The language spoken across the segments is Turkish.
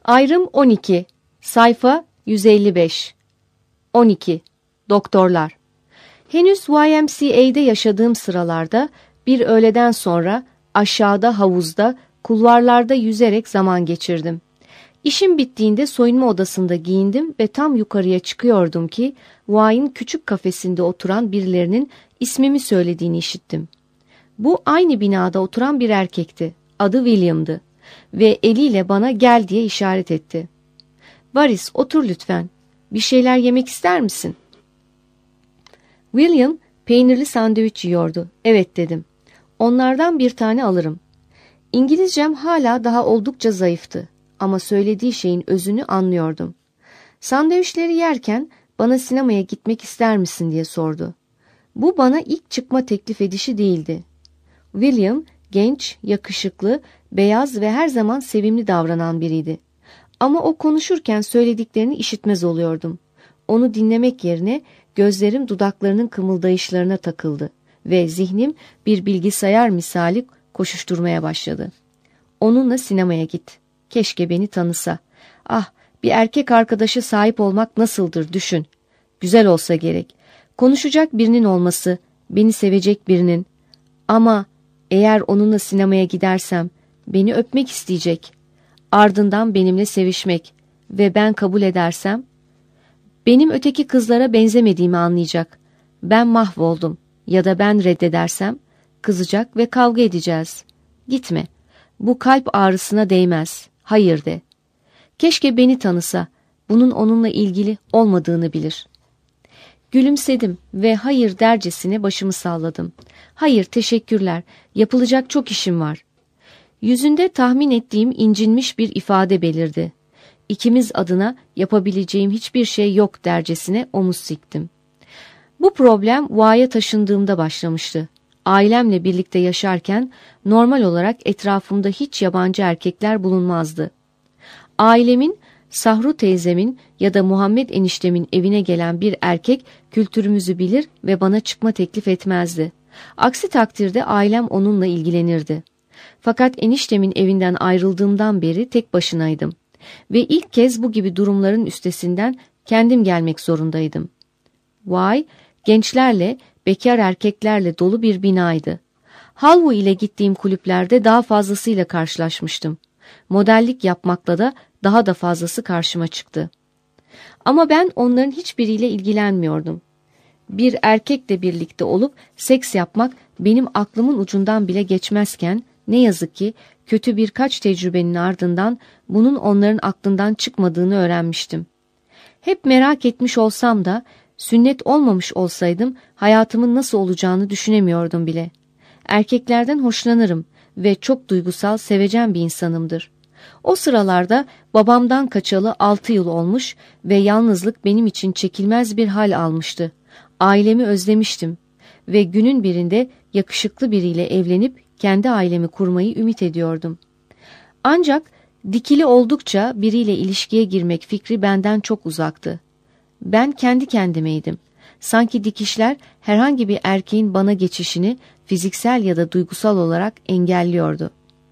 Ayrım 12. Sayfa 155. 12. Doktorlar. Henüz YMCA'de yaşadığım sıralarda bir öğleden sonra aşağıda havuzda, kulvarlarda yüzerek zaman geçirdim. İşim bittiğinde soyunma odasında giyindim ve tam yukarıya çıkıyordum ki Y'in küçük kafesinde oturan birilerinin ismimi söylediğini işittim. Bu aynı binada oturan bir erkekti. Adı William'dı ve eliyle bana gel diye işaret etti. "Varis, otur lütfen. Bir şeyler yemek ister misin?" William peynirli sandviç yiyordu. "Evet," dedim. "Onlardan bir tane alırım." İngilizcem hala daha oldukça zayıftı ama söylediği şeyin özünü anlıyordum. Sandviçleri yerken bana sinemaya gitmek ister misin diye sordu. Bu bana ilk çıkma teklif edişi değildi. William genç, yakışıklı, beyaz ve her zaman sevimli davranan biriydi. Ama o konuşurken söylediklerini işitmez oluyordum. Onu dinlemek yerine gözlerim dudaklarının kımıldayışlarına takıldı ve zihnim bir bilgisayar misali koşuşturmaya başladı. "Onunla sinemaya git. Keşke beni tanısa. Ah, bir erkek arkadaşı sahip olmak nasıldır düşün. Güzel olsa gerek. Konuşacak birinin olması, beni sevecek birinin. Ama eğer onunla sinemaya gidersem beni öpmek isteyecek. Ardından benimle sevişmek ve ben kabul edersem benim öteki kızlara benzemediğimi anlayacak. Ben mahvoldum ya da ben reddedersem kızacak ve kavga edeceğiz. Gitme. Bu kalp ağrısına değmez. Hayır de. Keşke beni tanısa. Bunun onunla ilgili olmadığını bilir." Gülümsedim ve hayır dercesine başımı salladım. "Hayır, teşekkürler. Yapılacak çok işim var." Yüzünde tahmin ettiğim incinmiş bir ifade belirdi. İkimiz adına yapabileceğim hiçbir şey yok dercesine omuz siktim. Bu problem Y'ye taşındığımda başlamıştı. Ailemle birlikte yaşarken normal olarak etrafımda hiç yabancı erkekler bulunmazdı. Ailemin, Sahru teyzemin ya da Muhammed eniştemin evine gelen bir erkek kültürümüzü bilir ve bana çıkma teklif etmezdi. Aksi takdirde ailem onunla ilgilenirdi. Fakat eniştemin evinden ayrıldığımdan beri tek başınaydım ve ilk kez bu gibi durumların üstesinden kendim gelmek zorundaydım. Y, gençlerle, bekar erkeklerle dolu bir binaydı. Halvu ile gittiğim kulüplerde daha fazlasıyla karşılaşmıştım. Modellik yapmakla da daha da fazlası karşıma çıktı. Ama ben onların hiçbiriyle ilgilenmiyordum. Bir erkekle birlikte olup seks yapmak benim aklımın ucundan bile geçmezken, ne yazık ki kötü birkaç tecrübenin ardından bunun onların aklından çıkmadığını öğrenmiştim. Hep merak etmiş olsam da sünnet olmamış olsaydım hayatımın nasıl olacağını düşünemiyordum bile. Erkeklerden hoşlanırım ve çok duygusal, sevecen bir insanımdır. O sıralarda babamdan kaçalı 6 yıl olmuş ve yalnızlık benim için çekilmez bir hal almıştı. Ailemi özlemiştim ve günün birinde yakışıklı biriyle evlenip kendi ailemi kurmayı ümit ediyordum. Ancak dikili oldukça biriyle ilişkiye girmek fikri benden çok uzaktı. Ben kendi kendimeydim. Sanki dikişler herhangi bir erkeğin bana geçişini fiziksel ya da duygusal olarak engelliyordu.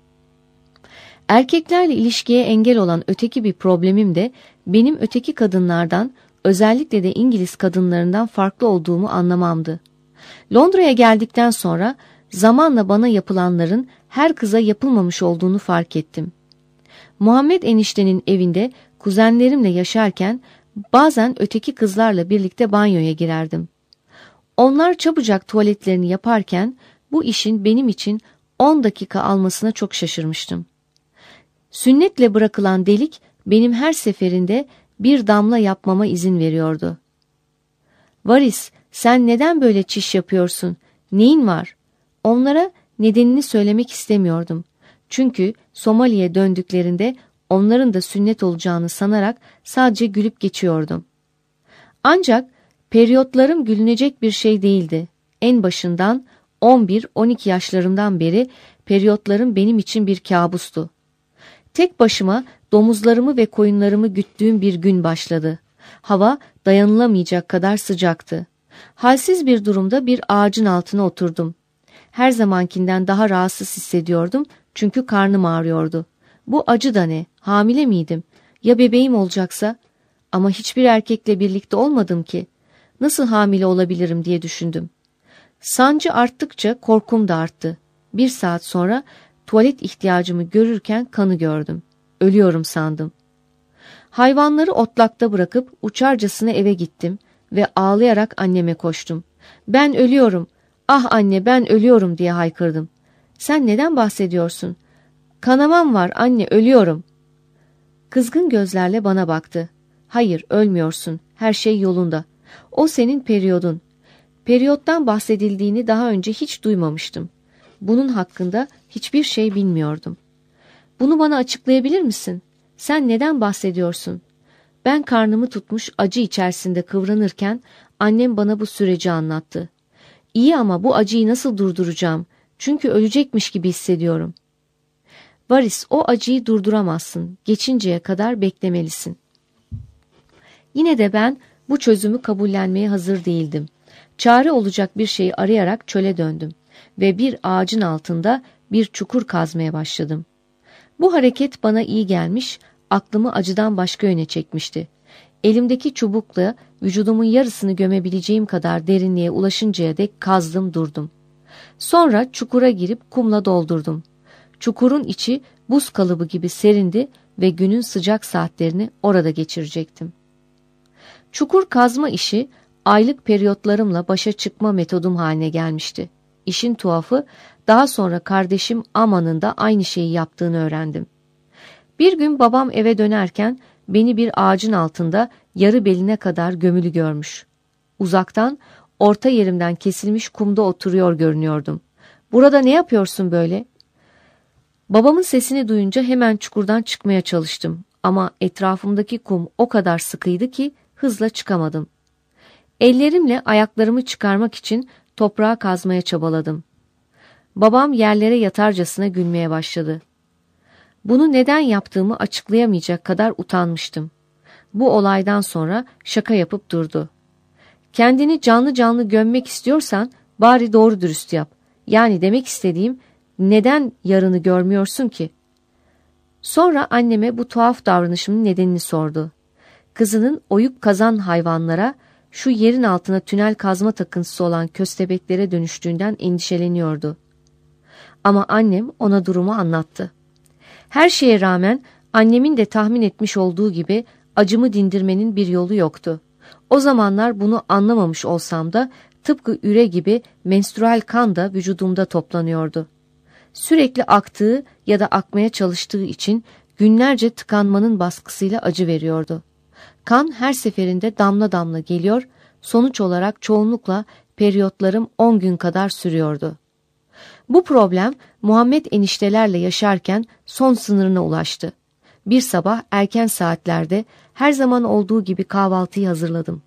Erkeklerle ilişkiye engel olan öteki bir problemim de benim öteki kadınlardan, özellikle de İngiliz kadınlarından farklı olduğumu anlamamdı. Londra'ya geldikten sonra zamanla bana yapılanların her kıza yapılmamış olduğunu fark ettim. Muhammed eniştenin evinde kuzenlerimle yaşarken bazen öteki kızlarla birlikte banyoya girerdim. Onlar çabucak tuvaletlerini yaparken bu işin benim için 10 dakika almasına çok şaşırmıştım. Sünnetle bırakılan delik benim her seferinde bir damla yapmama izin veriyordu. "Varis, sen neden böyle çiş yapıyorsun? Neyin var?" Onlara nedenini söylemek istemiyordum. Çünkü Somali'ye döndüklerinde onların da sünnet olacağını sanarak sadece gülüp geçiyordum. Ancak periyotlarım gülünecek bir şey değildi. En başından 11-12 yaşlarımdan beri periyotlarım benim için bir kabustu. Tek başıma domuzlarımı ve koyunlarımı güttüğüm bir gün başladı. Hava dayanılamayacak kadar sıcaktı. Halsiz bir durumda bir ağacın altına oturdum. Her zamankinden daha rahatsız hissediyordum çünkü karnım ağrıyordu. Bu acı da ne? Hamile miydim? Ya bebeğim olacaksa? Ama hiçbir erkekle birlikte olmadım ki. Nasıl hamile olabilirim diye düşündüm. Sancı arttıkça korkum da arttı. 1 saat sonra tuvalet ihtiyacımı görürken kanı gördüm. Ölüyorum sandım. Hayvanları otlakta bırakıp uçarcasına eve gittim ve ağlayarak anneme koştum. Ben ölüyorum, ah anne ben ölüyorum diye haykırdım. Sen neden bahsediyorsun? Kanamam var anne, ölüyorum. Kızgın gözlerle bana baktı. Hayır, ölmüyorsun, her şey yolunda. O senin periyodun. Periyottan bahsedildiğini daha önce hiç duymamıştım. Bunun hakkında hiçbir şey bilmiyordum. Bunu bana açıklayabilir misin? Sen neden bahsediyorsun? Ben karnımı tutmuş acı içerisinde kıvranırken annem bana bu süreci anlattı. İyi ama bu acıyı nasıl durduracağım? Çünkü ölecekmiş gibi hissediyorum. Varis, o acıyı durduramazsın. Geçinceye kadar beklemelisin. Yine de ben bu çözümü kabullenmeye hazır değildim. Çare olacak bir şeyi arayarak çöle döndüm ve bir ağacın altında bir çukur kazmaya başladım. Bu hareket bana iyi gelmiş, aklımı acıdan başka yöne çekmişti. Elimdeki çubukla vücudumun yarısını gömebileceğim kadar derinliğe ulaşıncaya dek kazdım durdum. Sonra çukura girip kumla doldurdum. Çukurun içi buz kalıbı gibi serindi ve günün sıcak saatlerini orada geçirecektim. Çukur kazma işi aylık periyotlarımla başa çıkma metodum haline gelmişti. İşin tuhafı, daha sonra kardeşim Aman'ın da aynı şeyi yaptığını öğrendim. Bir gün babam eve dönerken beni bir ağacın altında yarı beline kadar gömülü görmüş. Uzaktan orta yerimden kesilmiş kumda oturuyor görünüyordum. Burada ne yapıyorsun böyle? Babamın sesini duyunca hemen çukurdan çıkmaya çalıştım ama etrafımdaki kum o kadar sıkıydı ki hızla çıkamadım. Ellerimle ayaklarımı çıkarmak için toprağa kazmaya çabaladım. Babam yerlere yatarcasına gülmeye başladı. Bunu neden yaptığımı açıklayamayacak kadar utanmıştım. Bu olaydan sonra şaka yapıp durdu. Kendini canlı canlı gömmek istiyorsan bari doğru dürüst yap. Yani demek istediğim, neden yarını görmüyorsun ki? Sonra anneme bu tuhaf davranışımın nedenini sordu. Kızının oyuk kazan hayvanlara, şu yerin altına tünel kazma takıntısı olan köstebeklere dönüştüğünden endişeleniyordu. Ama annem ona durumu anlattı. Her şeye rağmen annemin de tahmin etmiş olduğu gibi acımı dindirmenin bir yolu yoktu. O zamanlar bunu anlamamış olsam da tıpkı üre gibi menstrüel kan da vücudumda toplanıyordu. Sürekli aktığı ya da akmaya çalıştığı için günlerce tıkanmanın baskısıyla acı veriyordu. Kan her seferinde damla damla geliyor, sonuç olarak çoğunlukla periyotlarım 10 gün kadar sürüyordu. Bu problem Muhammed eniştelerle yaşarken son sınırına ulaştı. Bir sabah erken saatlerde her zaman olduğu gibi kahvaltıyı hazırladım.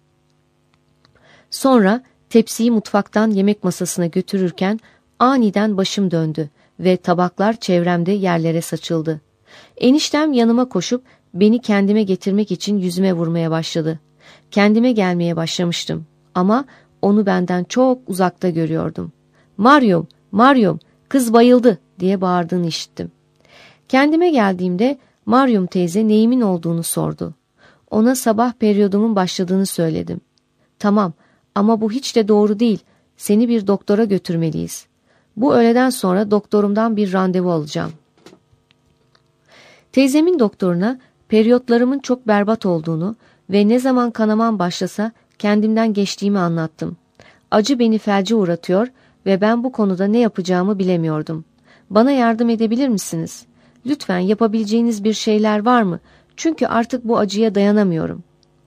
Sonra tepsiyi mutfaktan yemek masasına götürürken aniden başım döndü ve tabaklar çevremde yerlere saçıldı. Eniştem yanıma koşup beni kendime getirmek için yüzüme vurmaya başladı. Kendime gelmeye başlamıştım ama onu benden çok uzakta görüyordum. "Mariam, Mariam, kız bayıldı!" diye bağırdığını işittim. Kendime geldiğimde Mariam teyze neyimin olduğunu sordu. Ona sabah periyodumun başladığını söyledim. "Tamam ama bu hiç de doğru değil. Seni bir doktora götürmeliyiz. Bu öğleden sonra doktorumdan bir randevu alacağım." Teyzemin doktoruna periyotlarımın çok berbat olduğunu ve ne zaman kanamam başlasa kendimden geçtiğimi anlattım. Acı beni felce uğratıyor ve ben bu konuda ne yapacağımı bilemiyordum. "Bana yardım edebilir misiniz? Lütfen, yapabileceğiniz bir şeyler var mı? Çünkü artık bu acıya dayanamıyorum."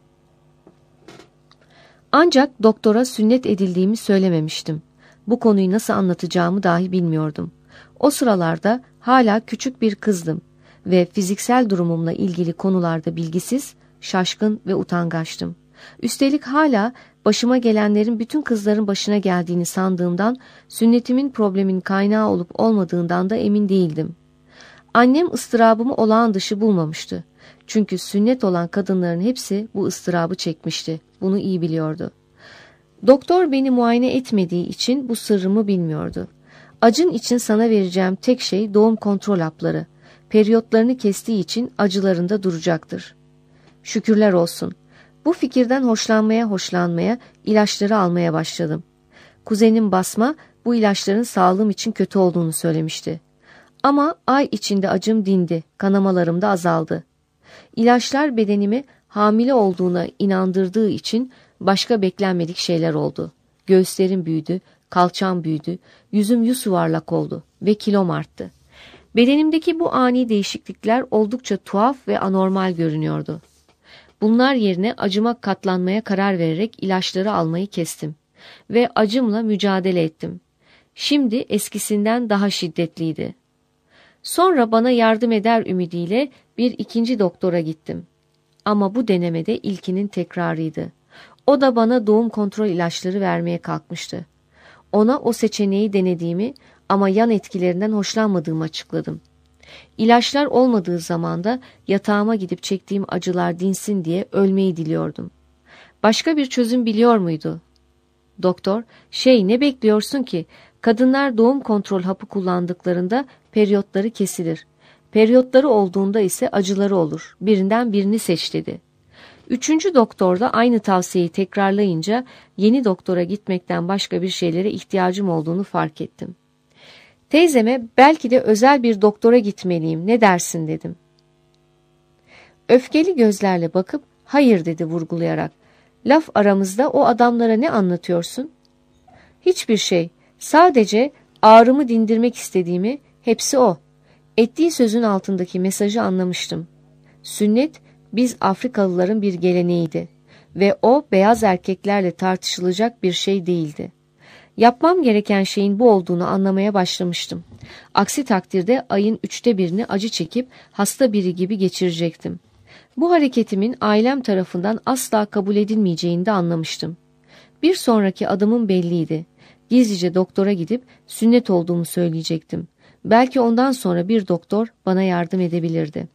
Ancak doktora sünnet edildiğimi söylememiştim. Bu konuyu nasıl anlatacağımı dahi bilmiyordum. O sıralarda hala küçük bir kızdım ve fiziksel durumumla ilgili konularda bilgisiz, şaşkın ve utangaçtım. Üstelik hala başıma gelenlerin bütün kızların başına geldiğini sandığımdan, sünnetimin problemin kaynağı olup olmadığından da emin değildim. Annem ıstırabımı olağan dışı bulmamıştı. Çünkü sünnet olan kadınların hepsi bu ıstırabı çekmişti. Bunu iyi biliyordu. Doktor beni muayene etmediği için bu sırrımı bilmiyordu. "Acın için sana vereceğim tek şey doğum kontrol hapları. periyotlarını kestiği için acılarında duracaktır. Şükürler olsun. Bu fikirden hoşlanmaya, ilaçları almaya başladım. Kuzenim Basma bu ilaçların sağlığım için kötü olduğunu söylemişti. Ama ay içinde acım dindi, kanamalarım da azaldı. İlaçlar bedenimi hamile olduğuna inandırdığı için başka beklenmedik şeyler oldu. Göğüslerim büyüdü, kalçam büyüdü, yüzüm yuvarlak oldu ve kilom arttı. Bedenimdeki bu ani değişiklikler oldukça tuhaf ve anormal görünüyordu. Bunlar yerine acıma katlanmaya karar vererek ilaçları almayı kestim ve acımla mücadele ettim. Şimdi eskisinden daha şiddetliydi. Sonra bana yardım eder ümidiyle bir ikinci doktora gittim. Ama bu denemede ilkinin tekrarıydı. O da bana doğum kontrol ilaçları vermeye kalkmıştı. Ona o seçeneği denediğimi ama yan etkilerinden hoşlanmadığımı açıkladım. İlaçlar olmadığı zamanda yatağıma gidip çektiğim acılar dinsin diye ölmeyi diliyordum. Başka bir çözüm biliyor muydu? Doktor, ne bekliyorsun ki? Kadınlar doğum kontrol hapı kullandıklarında periyotları kesilir. Periyotları olduğunda ise acıları olur. Birinden birini seç dedi. Üçüncü doktor da aynı tavsiyeyi tekrarlayınca yeni doktora gitmekten başka bir şeylere ihtiyacım olduğunu fark ettim. Teyzeme belki de özel bir doktora gitmeliyim, ne dersin dedim. Öfkeli gözlerle bakıp hayır dedi vurgulayarak. Laf aramızda o adamlara ne anlatıyorsun? Hiçbir şey, sadece ağrımı dindirmek istediğimi, hepsi o. Ettiği sözün altındaki mesajı anlamıştım. Sünnet biz Afrikalıların bir geleneğiydi ve o beyaz erkeklerle tartışılacak bir şey değildi. Yapmam gereken şeyin bu olduğunu anlamaya başlamıştım. Aksi takdirde ayın 1/3'ünü acı çekip hasta biri gibi geçirecektim. Bu hareketimin ailem tarafından asla kabul edilmeyeceğini de anlamıştım. Bir sonraki adımım belliydi. Gizlice doktora gidip sünnet olduğumu söyleyecektim. Belki ondan sonra bir doktor bana yardım edebilirdi.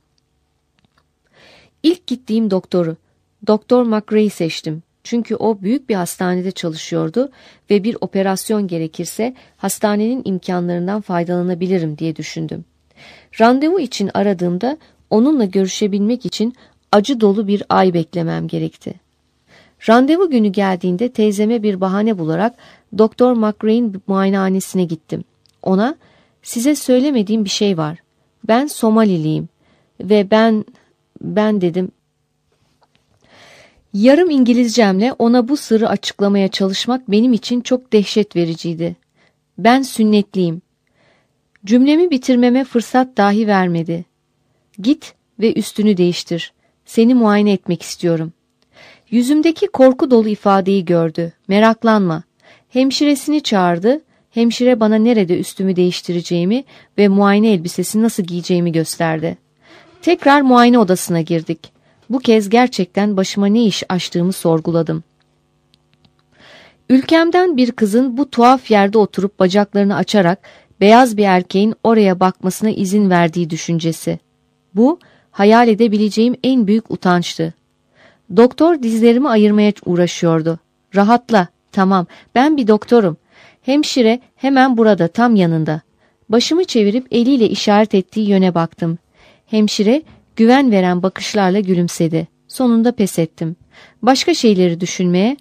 İlk gittiğim doktoru, Doktor McRae'yi seçtim. Çünkü o büyük bir hastanede çalışıyordu ve bir operasyon gerekirse hastanenin imkanlarından faydalanabilirim diye düşündüm. Randevu için aradığımda onunla görüşebilmek için acı dolu bir ay beklemem gerekti. Randevu günü geldiğinde teyzeme bir bahane bularak Doktor McRae'nin muayenehanesine gittim. Ona, size söylemediğim bir şey var. Ben Somaliliyim ve ben dedim. Yarım İngilizcemle ona bu sırrı açıklamaya çalışmak benim için çok dehşet vericiydi. Ben sünnetliyim. Cümlemi bitirmeme fırsat dahi vermedi. Git ve üstünü değiştir. Seni muayene etmek istiyorum. Yüzümdeki korku dolu ifadeyi gördü. Meraklanma. Hemşiresini çağırdı. Hemşire bana nerede üstümü değiştireceğimi ve muayene elbisesi nasıl giyeceğimi gösterdi. Tekrar muayene odasına girdik. Bu kez gerçekten başıma ne iş açtığımı sorguladım. Ülkemden bir kızın bu tuhaf yerde oturup bacaklarını açarak beyaz bir erkeğin oraya bakmasına izin verdiği düşüncesi. Bu, hayal edebileceğim en büyük utançtı. Doktor dizlerimi ayırmaya uğraşıyordu. Rahatla, tamam, ben bir doktorum. Hemşire hemen burada, tam yanında. Başımı çevirip eliyle işaret ettiği yöne baktım. Hemşire güven veren bakışlarla gülümsedi. Sonunda pes ettim. Başka şeyleri düşünmeye,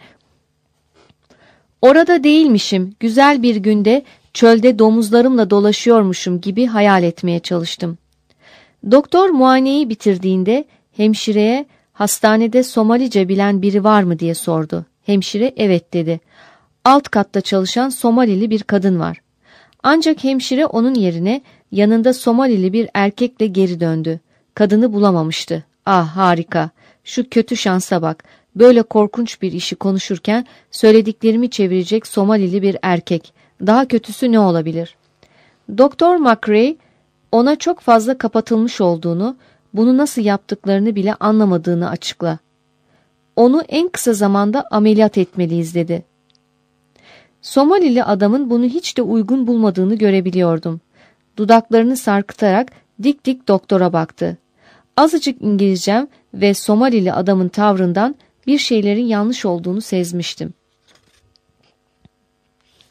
orada değilmişim, güzel bir günde çölde domuzlarımla dolaşıyormuşum gibi hayal etmeye çalıştım. Doktor muayeneyi bitirdiğinde hemşireye hastanede Somalice bilen biri var mı diye sordu. Hemşire evet dedi. Alt katta çalışan Somalili bir kadın var. Ancak hemşire onun yerine yanında Somalili bir erkekle geri döndü. Kadını bulamamıştı. Ah harika. Şu kötü şansa bak. Böyle korkunç bir işi konuşurken söylediklerimi çevirecek Somalili bir erkek. Daha kötüsü ne olabilir? Doktor McRae ona çok fazla kapatılmış olduğunu, bunu nasıl yaptıklarını bile anlamadığını açıkla. Onu en kısa zamanda ameliyat etmeliyiz dedi. Somalili adamın bunu hiç de uygun bulmadığını görebiliyordum. Dudaklarını sarkıtarak dik dik doktora baktı. Azıcık İngilizcem ve Somalili adamın tavrından bir şeylerin yanlış olduğunu sezmiştim.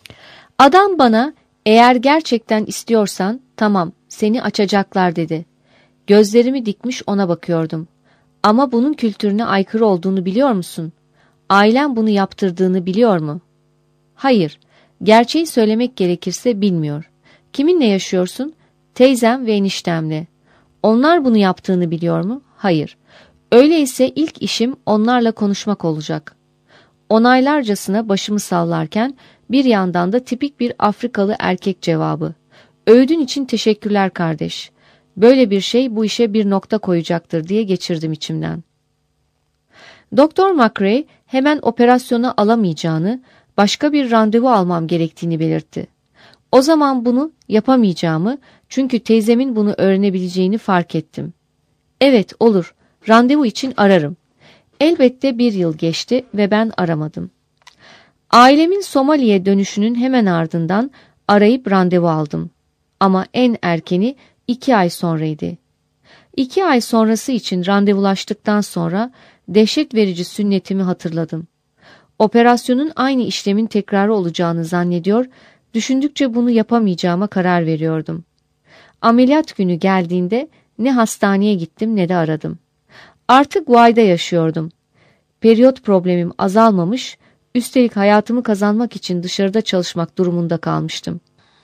Adam bana, eğer gerçekten istiyorsan tamam seni açacaklar dedi. Gözlerimi dikmiş ona bakıyordum. Ama bunun kültürüne aykırı olduğunu biliyor musun? Ailen bunu yaptırdığını biliyor mu? Hayır. Gerçeği söylemek gerekirse bilmiyor. Kiminle yaşıyorsun? Teyzem ve eniştemle. Onlar bunu yaptığını biliyor mu? Hayır. Öyleyse ilk işim onlarla konuşmak olacak. Onaylarcasına başımı sallarken bir yandan da tipik bir Afrikalı erkek cevabı. Öğüdün için teşekkürler kardeş. Böyle bir şey bu işe bir nokta koyacaktır diye geçirdim içimden. Doktor McRae hemen operasyona alamayacağını, başka bir randevu almam gerektiğini belirtti. O zaman bunu yapamayacağımı, çünkü teyzemin bunu öğrenebileceğini fark ettim. Evet, olur. Randevu için ararım. Elbette bir yıl geçti ve ben aramadım. Ailemin Somali'ye dönüşünün hemen ardından arayıp randevu aldım. Ama en erkeni 2 ay sonraydı. 2 ay sonrası için randevulaştıktan sonra dehşet verici sünnetimi hatırladım. Operasyonun aynı işlemin tekrarı olacağını zannediyor, düşündükçe bunu yapamayacağıma karar veriyordum. Ameliyat günü geldiğinde ne hastaneye gittim ne de aradım. Artık Vay'da yaşıyordum. Periyot problemim azalmamış, üstelik hayatımı kazanmak için dışarıda çalışmak durumunda kalmıştım.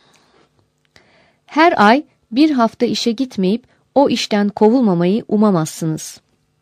Her ay bir hafta işe gitmeyip o işten kovulmamayı umamazsınız.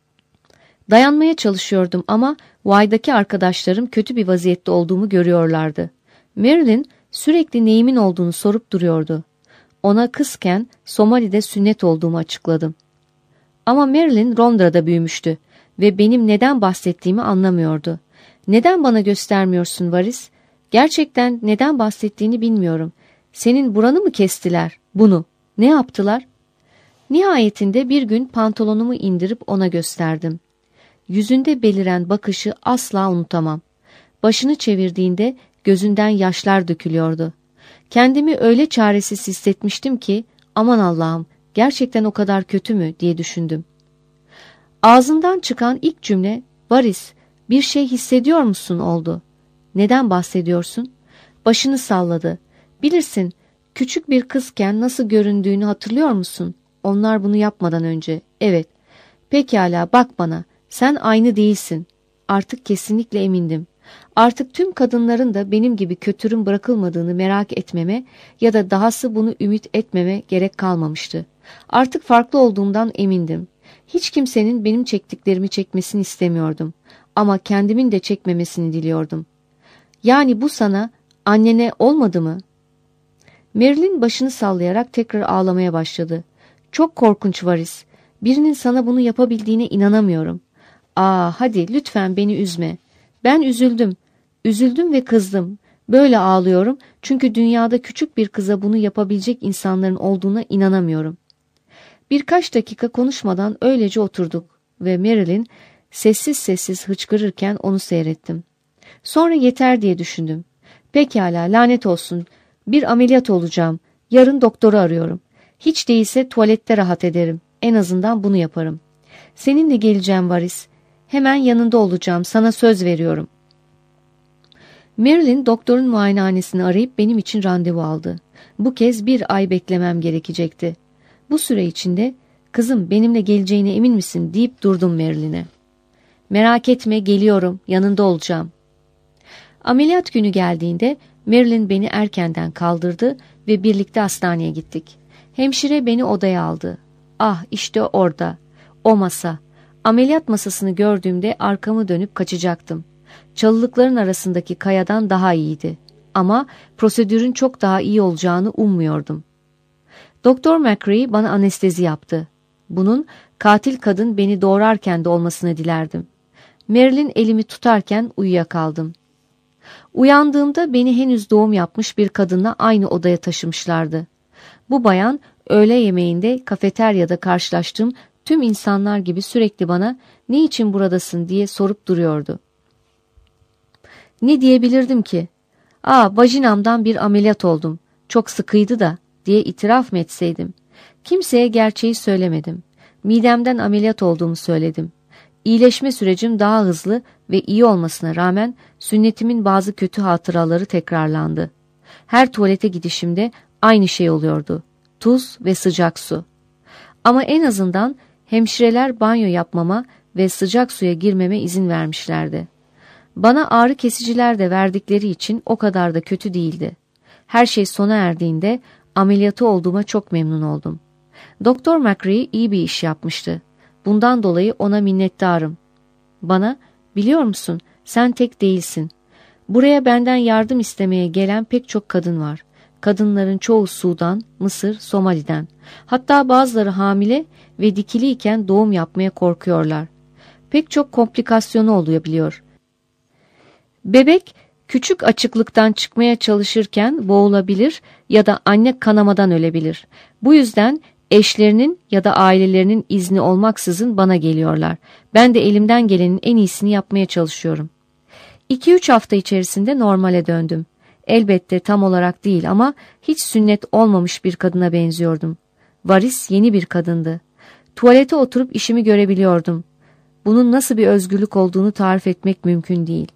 Dayanmaya çalışıyordum ama Vay'daki arkadaşlarım kötü bir vaziyette olduğumu görüyorlardı. Marilyn sürekli neyimin olduğunu sorup duruyordu. Ona kızken Somali'de sünnet olduğumu açıkladım. Ama Marilyn Londra'da büyümüştü ve benim neden bahsettiğimi anlamıyordu. Neden bana göstermiyorsun Varis? Gerçekten neden bahsettiğini bilmiyorum. Senin buranı mı kestiler? Bunu. Ne yaptılar? Nihayetinde bir gün pantolonumu indirip ona gösterdim. Yüzünde beliren bakışı asla unutamam. Başını çevirdiğinde gözünden yaşlar dökülüyordu. Kendimi öyle çaresiz hissetmiştim ki, aman Allah'ım, gerçekten o kadar kötü mü diye düşündüm. Ağzından çıkan ilk cümle, Varis, bir şey hissediyor musun oldu. Neden bahsediyorsun? Başını salladı. Bilirsin, küçük bir kızken nasıl göründüğünü hatırlıyor musun? Onlar bunu yapmadan önce. Evet. Pekala, bak bana. Sen aynı değilsin. Artık kesinlikle emindim. Artık tüm kadınların da benim gibi kötürüm bırakılmadığını merak etmeme ya da dahası bunu ümit etmeme gerek kalmamıştı. Artık farklı olduğumdan emindim. Hiç kimsenin benim çektiklerimi çekmesini istemiyordum. Ama kendimin de çekmemesini diliyordum. Yani bu sana, annene olmadı mı? Marilyn başını sallayarak tekrar ağlamaya başladı. Çok korkunç Varis. Birinin sana bunu yapabildiğine inanamıyorum. Hadi lütfen beni üzme. Ben üzüldüm. Üzüldüm ve kızdım. Böyle ağlıyorum çünkü dünyada küçük bir kıza bunu yapabilecek insanların olduğuna inanamıyorum. Birkaç dakika konuşmadan öylece oturduk ve Marilyn sessiz sessiz hıçkırırken onu seyrettim. Sonra yeter diye düşündüm. Pekala, lanet olsun. Bir ameliyat olacağım. Yarın doktoru arıyorum. Hiç değilse tuvalette rahat ederim. En azından bunu yaparım. Seninle geleceğim Varis. Hemen yanında olacağım. Sana söz veriyorum. Marilyn doktorun muayenehanesini arayıp benim için randevu aldı. Bu kez 1 ay beklemem gerekecekti. Bu süre içinde kızım benimle geleceğine emin misin deyip durdum Marilyn'e. Merak etme, geliyorum, yanında olacağım. Ameliyat günü geldiğinde Marilyn beni erkenden kaldırdı ve birlikte hastaneye gittik. Hemşire beni odaya aldı. İşte orada, o masa. Ameliyat masasını gördüğümde arkamı dönüp kaçacaktım. Çalılıkların arasındaki kayadan daha iyiydi. Ama prosedürün çok daha iyi olacağını ummuyordum. Doktor McRae bana anestezi yaptı. Bunun katil kadın beni doğurarken de olmasını dilerdim. Marilyn elimi tutarken uyuyakaldım. Uyandığımda beni henüz doğum yapmış bir kadınla aynı odaya taşımışlardı. Bu bayan öğle yemeğinde kafeteryada karşılaştığım tüm insanlar gibi sürekli bana "Ne için buradasın?" diye sorup duruyordu. Ne diyebilirdim ki? Vajinamdan bir ameliyat oldum. Çok sıkıydı da diye itiraf mı etseydim? Kimseye gerçeği söylemedim. Midemden ameliyat olduğumu söyledim. İyileşme sürecim daha hızlı ve iyi olmasına rağmen sünnetimin bazı kötü hatıraları tekrarlandı. Her tuvalete gidişimde aynı şey oluyordu. Tuz ve sıcak su. Ama en azından hemşireler banyo yapmama ve sıcak suya girmeme izin vermişlerdi. Bana ağrı kesiciler de verdikleri için o kadar da kötü değildi. Her şey sona erdiğinde ameliyatı olduğuma çok memnun oldum. Doktor McRae iyi bir iş yapmıştı. Bundan dolayı ona minnettarım. Bana, biliyor musun, sen tek değilsin. Buraya benden yardım istemeye gelen pek çok kadın var. Kadınların çoğu Sudan, Mısır, Somali'den. Hatta bazıları hamile ve dikiliyken doğum yapmaya korkuyorlar. Pek çok komplikasyonu olabiliyor. Bebek küçük açıklıktan çıkmaya çalışırken boğulabilir ya da anne kanamadan ölebilir. Bu yüzden eşlerinin ya da ailelerinin izni olmaksızın bana geliyorlar. Ben de elimden gelenin en iyisini yapmaya çalışıyorum. 2-3 hafta içerisinde normale döndüm. Elbette tam olarak değil ama hiç sünnet olmamış bir kadına benziyordum. Varis yeni bir kadındı. Tuvalete oturup işimi görebiliyordum. Bunun nasıl bir özgürlük olduğunu tarif etmek mümkün değil.